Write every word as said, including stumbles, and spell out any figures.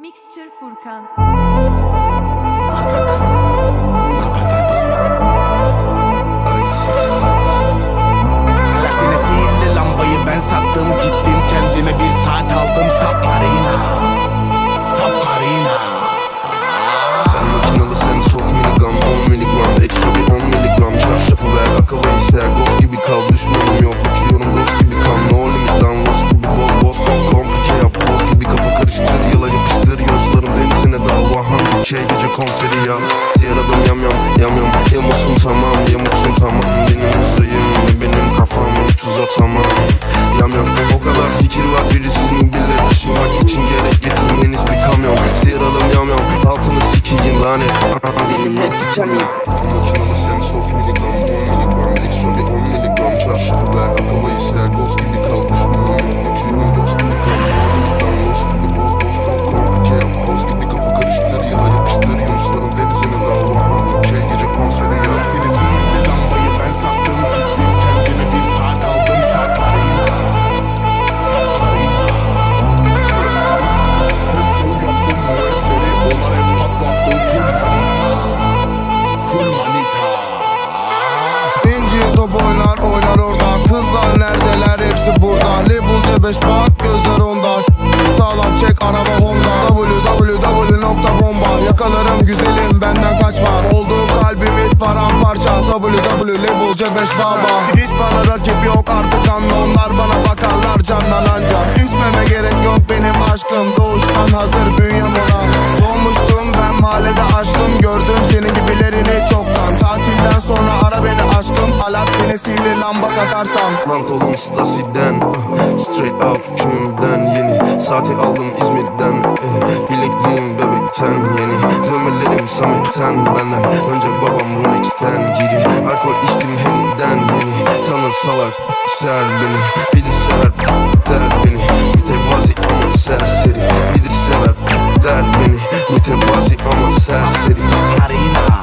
Mixture Furkan. Alaaddin'e sihirli lambayı ben sattım, gittim kendime bir saat aldım. Submarina, Submarina. Ben makinalı, sen soft miligram, on miligram, ekstra bir on miligram. Çarşafı ver, akavayı ser, dost gibi kal. Düşmanım yok, uçuyorum dost gibi kal. No limit down, lost gibi boz boz. Komplike yap, boz gibi kafa karıştır. Yıla yapıştır, yozların denizine dal. One K gece konseri ya. Diğer adam yam yam, yam yam. Yamulsun tamam, yamuksun tamam. Benim uzayım ve benim kafam hiç uzatamam. Yam yam, o kadar fikir var birisini bile taşımak için gerek getirmeniz bir kamyon. Sıyıralım yam yam, altını sikiyim lanet. Benim net tükenmeyim. Makinalı, sen soft miligram, on miligram, ekstra bir on miligram. Çarşafı ver, akavayı ser, dost gibi kal. Düşmanım yok, uçuyorum dost gibi kal. Ben dost gibi boz boz kal. Komplike yap, boz gibi kafa karıştır. Yıla yapıştır, yunusların denizine dal. One K gece konseri ya. Alaaddin'e sihirli lambayı ben sattım, gittim kendime bir saat aldım. Submarina, Submarina. Hep şov yaptım, muhabbetleri onlar hep patlattım. Full manita, full manita. İnci top oynar oynar orada. Kızlar neredeler, hepsi burada. Label C beş bak gözler onda. Sağlam çek araba Honda. W W W nokta bomba. Yakalarım güzelim benden kaçma. Oldu kalbimiz paramparça. W W Label C beş baba. Hiç bana rakip yok artık anla. Onlar bana bakarlar camdan ancak. İçmeme gerek yok benim aşkım. Doğuştan hazır bünyem ona. Doğmuştum ben mahallede aşkım. Gördüm senin gibilerini çoktan. Tatilden sonra ara beni aşkım. Alaaddin'e sihirli lamba satarsam. Pantolon Stasi'den, straight up köyümden yeni. Saati aldım İzmir'den, eh, bilekliğim bebekten yeni. Dövmelerim Samet'ten benden, önce babam Rolex'ten giri. Alkol içtim Henny'den yeni. Tanırsalar ser beni, bilir sever der beni. Mütevazi ama serseri, bilir sever der beni. Mütevazi ama serseri. Submarina.